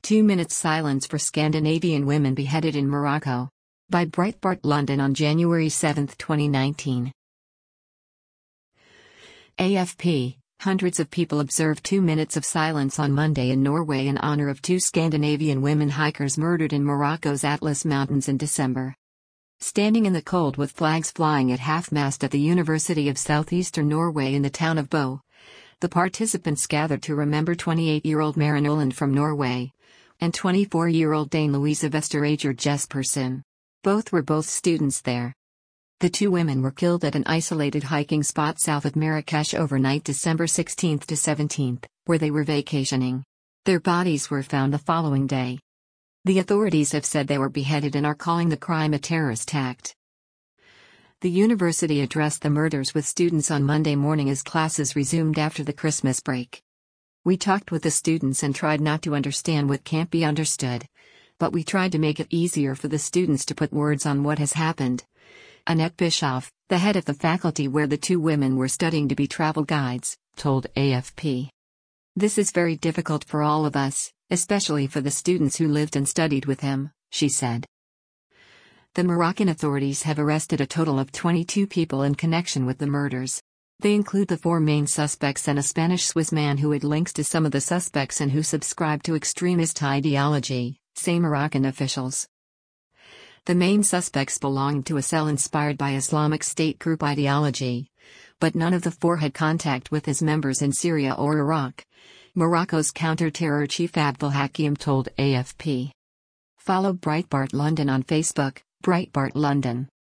2 minutes silence for Scandinavian women beheaded in Morocco. By Breitbart London on January 7, 2019. AFP. Hundreds of people observed 2 minutes of silence on Monday in Norway in honor of 2 Scandinavian women hikers murdered in Morocco's Atlas Mountains in December. Standing in the cold with flags flying at half-mast at the University of Southeastern Norway in the town of Bo, the participants gathered to remember 28-year-old Maren Uland from Norway and 24-year-old Dane Louise Vesterager Jespersen. Both were students there. The 2 women were killed at an isolated hiking spot south of Marrakesh overnight December 16 to 17, where they were vacationing. Their bodies were found the following day. The authorities have said they were beheaded and are calling the crime a terrorist act. The university addressed the murders with students on Monday morning as classes resumed after the Christmas break. We talked with the students and tried not to understand what can't be understood, but we tried to make it easier for the students to put words on what has happened. Annette Bischoff, the head of the faculty where the 2 women were studying to be travel guides, told AFP. This is very difficult for all of us, especially for the students who lived and studied with him, she said. The Moroccan authorities have arrested a total of 22 people in connection with the murders. They include the 4 main suspects and a Spanish-Swiss man who had links to some of the suspects and who subscribed to extremist ideology, say Moroccan officials. The main suspects belonged to a cell inspired by Islamic State group ideology, but none of the 4 had contact with his members in Syria or Iraq, Morocco's counter-terror chief Abdel Hakim told AFP. Follow Breitbart London on Facebook, Breitbart London.